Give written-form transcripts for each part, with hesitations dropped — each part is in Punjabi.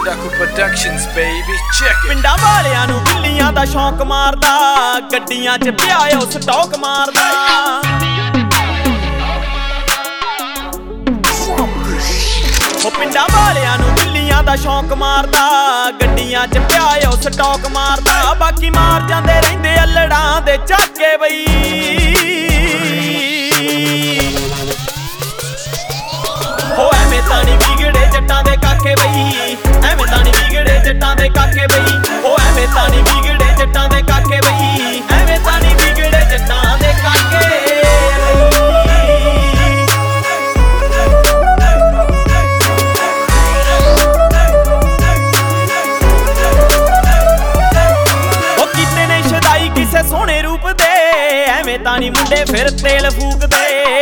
Daku Productions baby, check it। ਪਿੰਡਾਂ ਵਾਲਿਆਂ ਨੂੰ ਬਿੱਲੀਆਂ ਦਾ ਸ਼ੌਂਕ ਮਾਰਦਾ, ਗੱਡੀਆਂ 'ਚ ਪਿਆ ਉਹ ਸਟਾਕ ਮਾਰਦਾ। ਉਹ ਪਿੰਡਾਂ ਵਾਲਿਆਂ ਨੂੰ ਬਿੱਲੀਆਂ ਦਾ ਸ਼ੌਂਕ ਮਾਰਦਾ, ਗੱਡੀਆਂ 'ਚ ਪਿਆ ਉਹ ਸਟਾਕ ਮਾਰਦਾ। ਬਾਕੀ ਮਾਰ ਜਾਂਦੇ ਰਹਿੰਦੇ ਅਲੜਾਂ ਦੇ ਝਾਕੇ ਬਈ। ਹੋ ਐਵੇਂ ਤਾਂ ਨੀ ਵਿਗੜੇ ਜੱਟਾਂ ਦੇ ਕਾਕੇ ਬਈ, ਐਵੇਂ ਤਾਂ ਨੀ ਵਿਗੜੇ ਜੱਟਾਂ ਦੇ ਕਾਕੇ ਬਈ। ਹੋ ਐਵੇਂ ਤਾਂ ਨੀ ਵਿਗੜੇ ਜੱਟਾਂ ਦੇ ਕਾਕੇ ਬਈ, ਐਵੇਂ ਤਾਂ ਨੀ ਵਿਗੜੇ ਜੱਟਾਂ ਦੇ ਕਾਕੇ ਬਈ। ਉਹ ਕੀਤੇ ਨੇ ਸ਼ਦਾਈ ਕਿਸੇ ਸੋਹਣੇ ਰੂਪ ਦੇ, ਐਵੇਂ ਤਾਂ ਨੀ ਮੁੰਡੇ ਫਿਰ ਤੇਲ ਫੂਕਦੇ।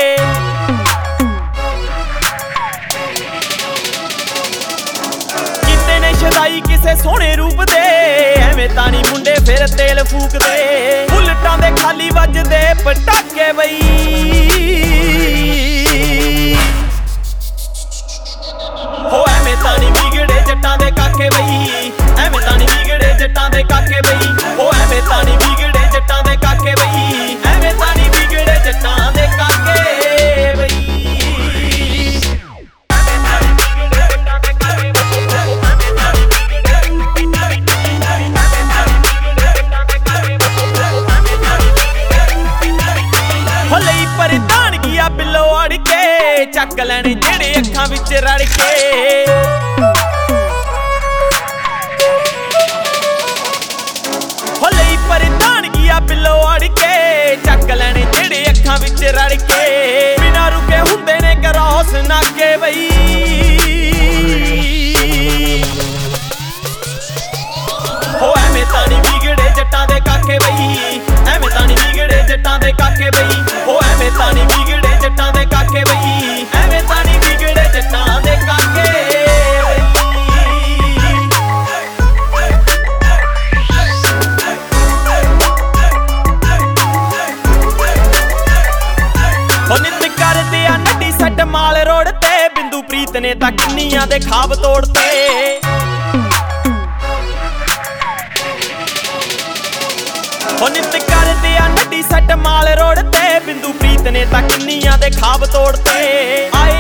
ਸ਼ਦਾਈ ਕਿਸੇ ਸੋਹਣੇ ਰੂਪ ਦੇ, ਐਵੇਂ ਤਾਂ ਨੀ ਮੁੰਡੇ ਫਿਰ ਤੇਲ ਫੂਕਦੇ। ਬੁਲਟਾਂ ਦੇ ਖਾਲੀ ਵੱਜਦੇ ਪਟਾਕੇ ਬਈ। ਹੋ ਐਵੇਂ ਤਾਂ ਨੀ ਵਿਗੜੇ ਜੱਟਾਂ ਦੇ ਕਾਕੇ ਬਈ, ਐਵੇਂ ਤਾਂ ਨੀ ਵਿਗੜੇ ਜੱਟਾਂ ਦੇ ਕਾਕੇ ਬਈ। ਹੋ ਐਵੇਂ ਤਾਂ ਨੀ ਵਿਗੜੇ ਜੱਟਾਂ ਦੇ ਕਾਕੇ ਬਈ, ਐਵੇਂ ਤਾਂ ਨੀ ਵਿਗੜੇ ਜੱਟਾਂ ਦੇ ਕਾਕੇ ਬਈ। ਪ੍ਰਧਾਨਗੀਆਂ ਬਿੱਲੋ ਅੜ ਕੇ ਚੱਕ ਲੈਣੇ ਜਿਹੜੇ ਅੱਖਾਂ ਵਿੱਚ ਰੜ ਕੇ। ਹੋ ਲਈ ਪ੍ਰਧਾਨਗੀਆਂ ਬਿੱਲੋ ਅੜ ਕੇ ਚੱਕ ਲੈਣੇ ਜਿਹੜੇ ਅੱਖਾਂ ਵਿੱਚ ਰੜ ਕੇ। ਬਿਨਾਂ ਰੁਕੇ ਹੁੰਦੇ ਨੇ ਕ੍ਰਾਸ ਨਾਕੇ ਬਈ। ਹੋ ਐਵੇਂ ਤਾਂ ਨੀ ਵਿਗੜੇ ਜੱਟਾਂ ਦੇ ਕਾਕੇ ਬਈ, ਐਵੇਂ ਤਾਂ ਨੀ ਵਿਗੜੇ ਜੱਟਾਂ ਦੇ ਕਾਕੇ ਬਈ। ਹੋ ਐਵੇਂ ਤਾਂ ਨੀ ਵਿਗੜੇ ਜੱਟਾਂ ਦੇ ਕਾਕੇ ਬਈ, ਐਵੇਂ ਤਾਂ ਨੀ ਵਿਗੜੇ ਜੱਟਾਂ ਦੇ ਕਾਕੇ ਬਈ। ਹੋ ਨਿੱਤ ਕਰਦੇ ਆ ਨੱਡੀ ਸੱਟ ਮਾਲ ਰੋਡ ਤੇ, ਬਿੰਦੂ ਪ੍ਰੀਤ ਨੇ ਤਾਂ ਕਿੰਨੀਆਂ ਦੇ ਖਾਬ ਤੋੜਤੇ। ਹੋ ਨਿੱਤ ਕਰਦੇ ਆ ਨੱਡੀ ਸੱਟ ਮਾਲ ਰੋਡ ਤੇ, ਬਿੰਦੂ ਪ੍ਰੀਤ ਨੇ ਤਾਂ ਕਿੰਨੀਆਂ ਦੇ ਖਾਬ ਤੋੜਤੇ।